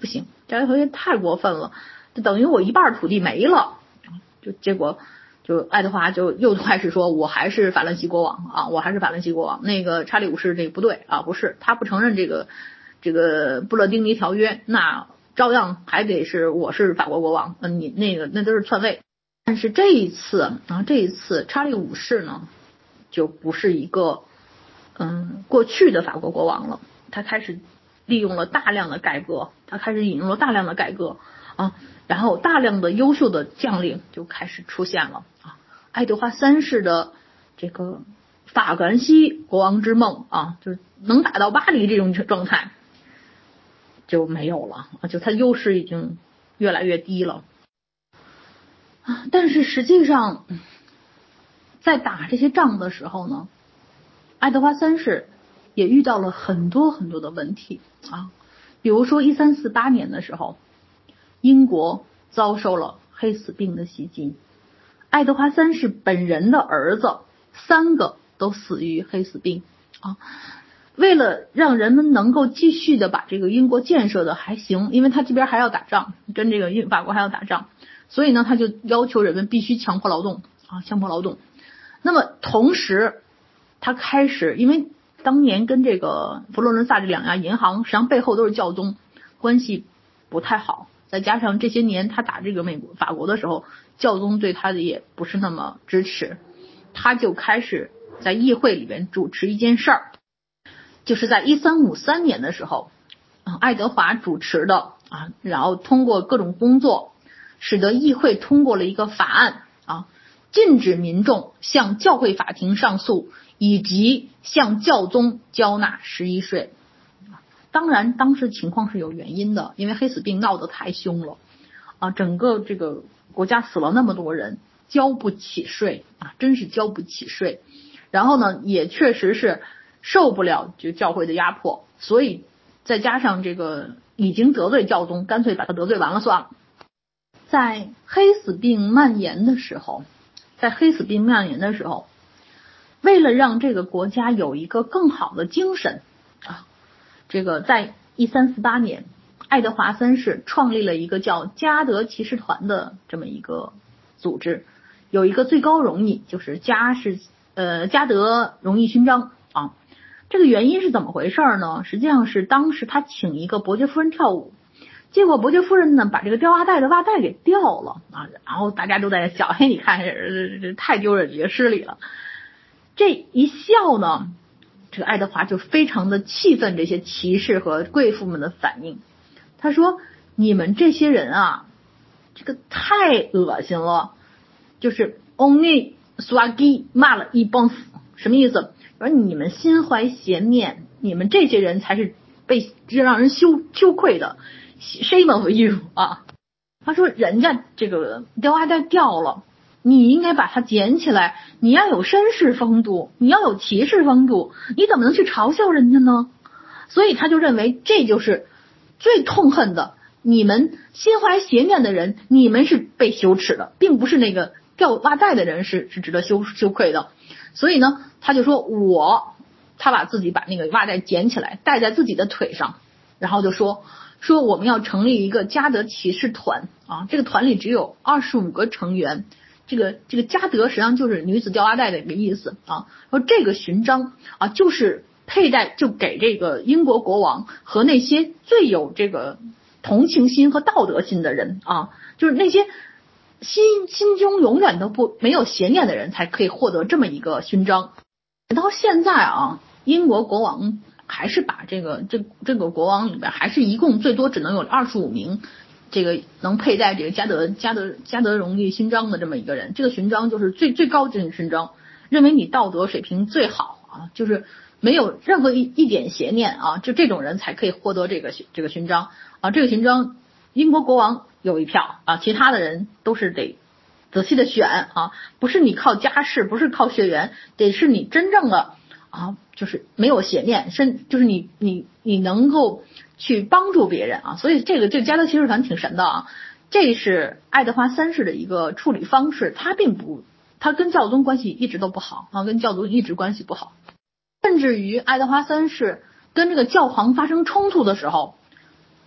加里河太过分了，就等于我一半土地没了。就结果就爱德华就又开始说，我还是法兰西国王啊，我还是法兰西国王。那个查理五世这个不对啊，不是，他不承认这个这个布勒丁尼条约，那照样还得是我是法国国王，嗯，你那个那都是篡位。但是这一次啊，这一次查理五世呢，就不是一个嗯过去的法国国王了，他开始利用了大量的改革，他开始引入了大量的改革啊，然后大量的优秀的将领就开始出现了啊。爱德华三世的这个法兰西国王之梦啊，就是能打到巴黎这种状态就没有了啊，就他优势已经越来越低了啊。但是实际上，在打这些仗的时候呢，爱德华三世也遇到了很多很多的问题啊，比如说一三四八年的时候，英国遭受了黑死病的袭击，爱德华三世本人的儿子三个都死于黑死病啊。为了让人们能够继续的把这个英国建设的还行，因为他这边还要打仗，跟这个法国还要打仗，所以呢他就要求人们必须强迫劳动啊，强迫劳动。那么同时他开始，因为当年跟这个佛罗伦萨这两家银行实际上背后都是教宗，关系不太好，再加上这些年他打这个美国法国的时候，教宗对他的也不是那么支持，他就开始在议会里边主持一件事儿，就是在一三五三年的时候，嗯，爱德华主持的啊，然后通过各种工作，使得议会通过了一个法案啊，禁止民众向教会法庭上诉，以及向教宗交纳十一税。当然当时情况是有原因的，因为黑死病闹得太凶了啊，整个这个国家死了那么多人，交不起税啊，真是交不起税。然后呢也确实是受不了就教会的压迫，所以再加上这个已经得罪教宗，干脆把他得罪完了算了。在黑死病蔓延的时候，在黑死病蔓延的时候，为了让这个国家有一个更好的精神啊，这个在一三四八年，爱德华三世创立了一个叫嘉德骑士团的这么一个组织，有一个最高荣誉，就是嘉是呃嘉德荣誉勋章啊。这个原因是怎么回事呢？实际上是当时他请一个伯爵夫人跳舞，结果伯爵夫人呢把这个吊袜带的袜带给掉了啊，然后大家都在笑，嘿，你看这这太丢人也失礼了。这一笑呢，这个爱德华就非常的气愤这些骑士和贵妇们的反应。他说：“你们这些人啊，这个太恶心了，就是 only swagi 骂了一帮死，什么意思？而你们心怀邪念，你们这些人才是被让人羞羞愧的 ，shame of you 啊！”他说：“人家这个吊袜带掉了，你应该把它捡起来，你要有绅士风度，你要有骑士风度，你怎么能去嘲笑人家呢？”所以他就认为这就是最痛恨的，你们心怀邪念的人，你们是被羞耻的，并不是那个掉袜带的人是是值得羞羞愧的。所以呢，他就说我，他把自己把那个袜带捡起来戴在自己的腿上，然后就说说我们要成立一个嘉德骑士团啊，这个团里只有二十五个成员。这个这个嘉德实际上就是女子吊袜带的一个意思啊。说这个勋章啊，就是佩戴就给这个英国国王和那些最有这个同情心和道德心的人啊，就是那些心心中永远都不没有邪念的人才可以获得这么一个勋章。直到现在啊，英国国王还是把这个这这个国王里边还是一共最多只能有二十五名这个能佩戴这个嘉德嘉德嘉德荣誉勋章的这么一个人，这个勋章就是最最高级的勋章，认为你道德水平最好啊，就是没有任何一一点邪念啊，就这种人才可以获得这个这个勋章啊。这个勋章英国国王有一票啊，其他的人都是得仔细的选啊，不是你靠家世，不是靠血缘，得是你真正的啊，就是没有邪念，甚就是你你你能够去帮助别人啊。所以这个这个嘉德骑士团挺神的啊。这是爱德华三世的一个处理方式，他并不他跟教宗关系一直都不好啊，跟教宗一直关系不好，甚至于爱德华三世跟这个教皇发生冲突的时候，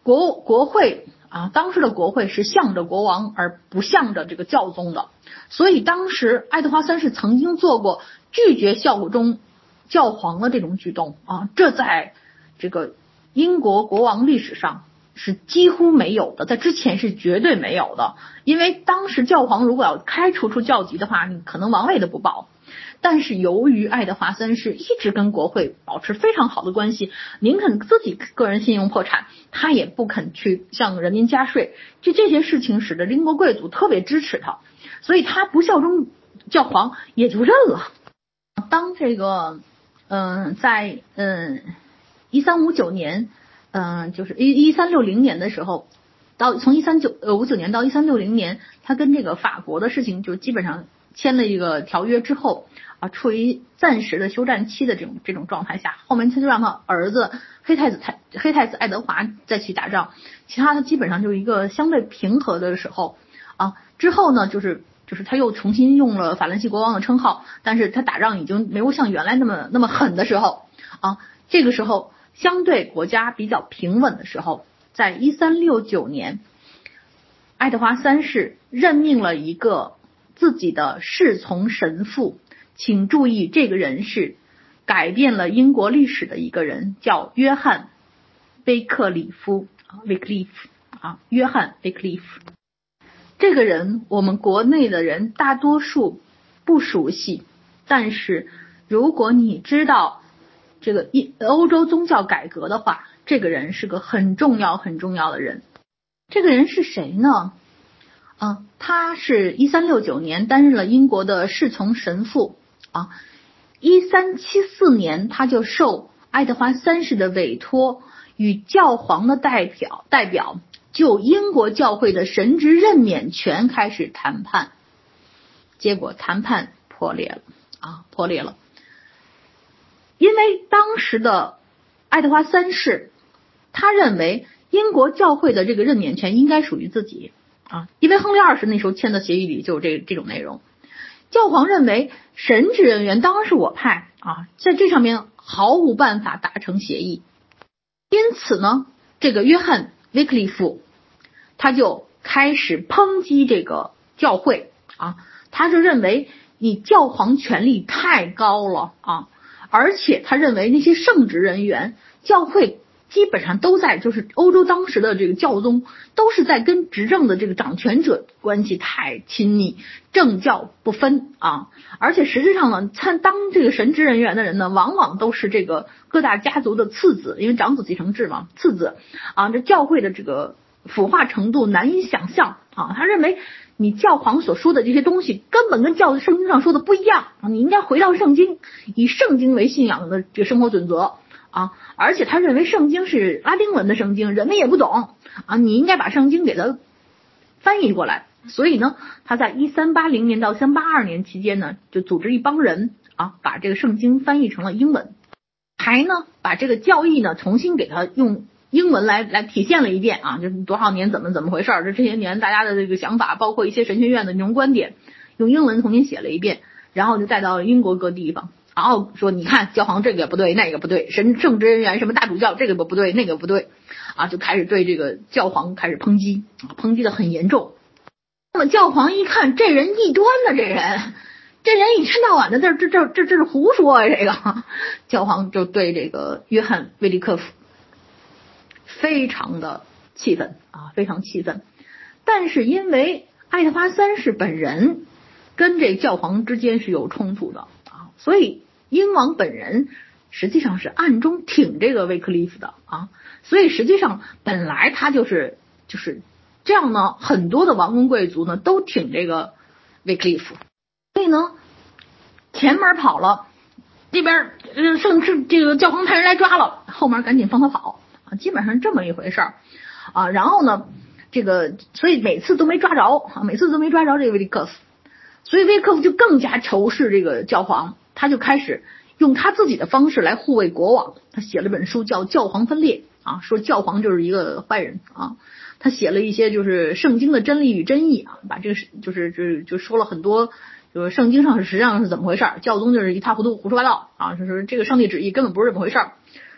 国国会啊，当时的国会是向着国王而不向着这个教宗的，所以当时爱德华三世曾经做过拒绝效忠教皇的这种举动啊，这在这个英国国王历史上是几乎没有的，在之前是绝对没有的，因为当时教皇如果要开除出教籍的话，你可能王位都不保。但是由于爱德华三世一直跟国会保持非常好的关系，宁肯自己个人信用破产，他也不肯去向人民加税，就这些事情使得英国贵族特别支持他，所以他不效忠教皇也就认了。当这个嗯、呃，在嗯一三五九年，嗯、呃，就是一一三六零年的时候，到从一三九呃五九年到一三六零年，他跟这个法国的事情就基本上签了一个条约之后啊，处于暂时的休战期的这种这种状态下，后面他就让他儿子黑太子太黑太子爱德华再去打仗，其他的基本上就是一个相对平和的时候啊。之后呢，就是就是他又重新用了法兰西国王的称号，但是他打仗已经没有像原来那么那么狠的时候啊。这个时候相对国家比较平稳的时候，在一三六九年，爱德华三世任命了一个自己的侍从神父，请注意，这个人是改变了英国历史的一个人，叫约翰·威克里夫啊，威克利夫啊，约翰·威克利夫。这个人我们国内的人大多数不熟悉，但是如果你知道这个欧洲宗教改革的话，这个人是个很重要很重要的人。这个人是谁呢？嗯，他是一三六九年担任了英国的侍从神父啊。一三七四年他就受爱德华三世的委托，与教皇的代表代表就英国教会的神职任免权开始谈判，结果谈判破裂了啊，破裂了。因为当时的爱德华三世，他认为英国教会的这个任免权应该属于自己啊，因为亨利二世那时候签的协议里就有这这种内容。教皇认为神职人员当然是我派啊，在这上面毫无办法达成协议。因此呢，这个约翰·威克利夫他就开始抨击这个教会啊，他就认为你教皇权力太高了啊，而且他认为那些圣职人员，教会基本上都在，就是欧洲当时的这个教宗都是在跟执政的这个掌权者关系太亲密，政教不分啊。而且实际上呢，参当这个神职人员的人呢，往往都是这个各大家族的次子，因为长子继承制嘛，次子啊，这教会的这个腐化程度难以想象啊。他认为你教皇所说的这些东西根本跟教圣经上说的不一样啊，你应该回到圣经，以圣经为信仰的这个生活准则啊。而且他认为圣经是拉丁文的圣经，人们也不懂啊，你应该把圣经给它翻译过来。所以呢，他在一三八零年到一三八二年期间呢，就组织一帮人啊，把这个圣经翻译成了英文，还呢把这个教义呢重新给它用英文来来体现了一遍啊，就是多少年怎么怎么回事儿，这这些年大家的这个想法，包括一些神学院的那种观点，用英文重新写了一遍，然后就带到英国各地方，然后说你看教皇这个不对，那个不对，神圣职人员什么大主教这个不对，那个不对啊，就开始对这个教皇开始抨击啊，抨击的很严重。那么教皇一看这人异端了，这人这人一天到晚的这这这这这是胡说啊，这个教皇就对这个约翰·威利克夫非常的气愤啊，非常气愤。但是因为爱德华三世本人跟这教皇之间是有冲突的啊，所以英王本人实际上是暗中挺这个威克利夫的啊，所以实际上本来他就是就是这样呢，很多的王公贵族呢都挺这个威克利夫，所以呢前门跑了，这边呃圣是这个教皇派人来抓了，后面赶紧放他跑啊，基本上这么一回事儿啊。然后呢，这个所以每次都没抓着啊，每次都没抓着这个威利克夫，所以威利克夫就更加仇视这个教皇，他就开始用他自己的方式来护卫国王。他写了本书叫《教皇分裂》啊，说教皇就是一个坏人啊。他写了一些就是圣经的真理与真义啊，把这个就是就就说了很多，就是圣经上是实际上是怎么回事，教宗就是一塌糊涂胡说八道啊，就是这个上帝旨意根本不是这么回事。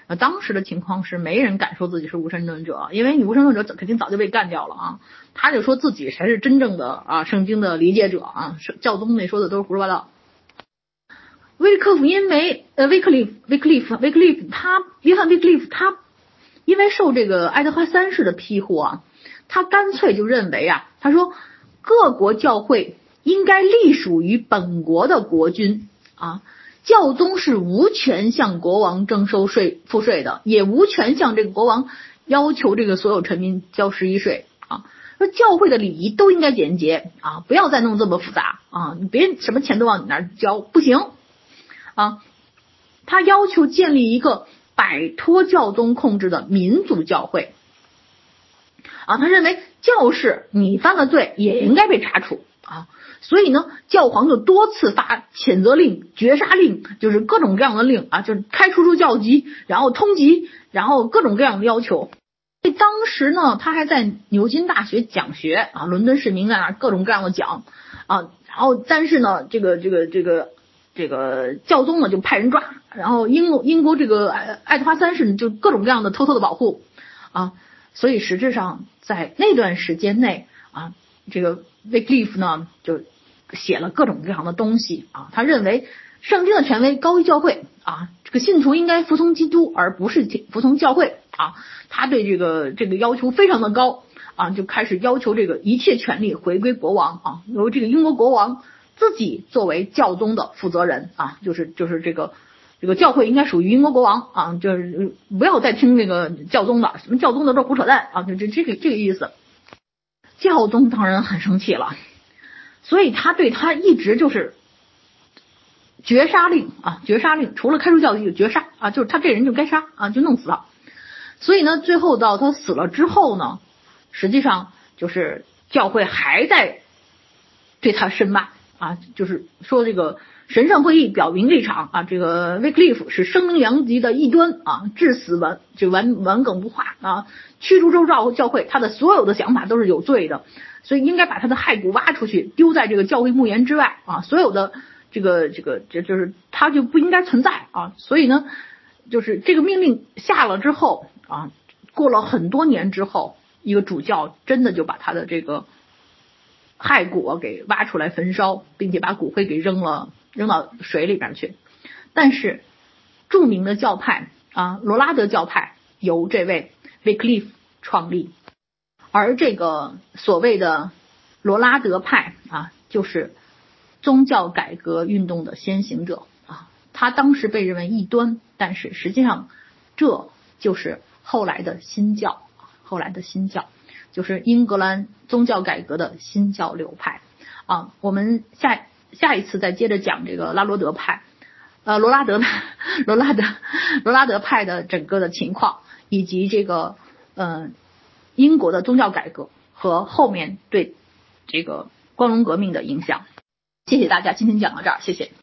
呃，当时的情况是没人敢说自己是无神论者，因为你无神论者肯定早就被干掉了啊。他就说自己才是真正的啊圣经的理解者啊，教宗那说的都是胡说八道。威利克夫因为呃威克利夫威克利夫威克利夫他约翰威克利夫他因为受这个爱德华三世的庇护啊，他干脆就认为啊，他说各国教会应该隶属于本国的国君啊。教宗是无权向国王征收税赋税的，也无权向这个国王要求这个所有臣民交十一税啊。说教会的礼仪都应该简洁啊，不要再弄这么复杂啊，你别什么钱都往你那儿交，不行啊。他要求建立一个摆脱教宗控制的民族教会啊，他认为教士你犯了罪也应该被查处啊。所以呢，教皇就多次发谴责令、绝杀令，就是各种各样的令啊，就是开除出教籍，然后通缉，然后各种各样的要求。当时呢，他还在牛津大学讲学啊，伦敦市民在那各种各样的讲啊，然后但是呢，这个这个这个这个教宗呢就派人抓，然后英国英国这个爱爱德华三世就各种各样的偷偷的保护啊，所以实质上在那段时间内啊，这个威克利夫呢就写了各种各样的东西啊，他认为圣经的权威高于教会啊，这个信徒应该服从基督而不是服从教会啊，他对这个这个要求非常的高啊，就开始要求这个一切权力回归国王啊，由这个英国国王自己作为教宗的负责人啊，就是就是这个这个教会应该属于英国国王啊，就是不要再听这个教宗的，什么教宗的这胡扯淡啊，就这这个这个意思。教宗当然很生气了，所以他对他一直就是绝杀令啊，绝杀令，除了开除教籍就绝杀啊，就是他这人就该杀啊，就弄死他。所以呢，最后到他死了之后呢，实际上就是教会还在对他申骂啊，就是说这个神圣会议表明立场啊，这个威克利夫是声名扬级的异端啊，至死顽就顽顽梗不化啊，驱逐周教教会，他的所有的想法都是有罪的，所以应该把他的骸骨挖出去，丢在这个教会墓园之外啊，所有的这个这个这就是他就不应该存在啊，所以呢，就是这个命令下了之后啊，过了很多年之后，一个主教真的就把他的这个骸骨给挖出来焚烧，并且把骨灰给扔了扔到水里边去。但是著名的教派啊，罗拉德教派由这位威克利夫创立，而这个所谓的罗拉德派啊，就是宗教改革运动的先行者啊，他当时被认为异端，但是实际上这就是后来的新教，后来的新教就是英格兰宗教改革的新教流派啊。我们下下一次再接着讲这个拉罗德派，呃，罗拉德罗拉德罗拉德派的整个的情况，以及这个呃英国的宗教改革和后面对这个光荣革命的影响。谢谢大家，今天讲到这儿，谢谢。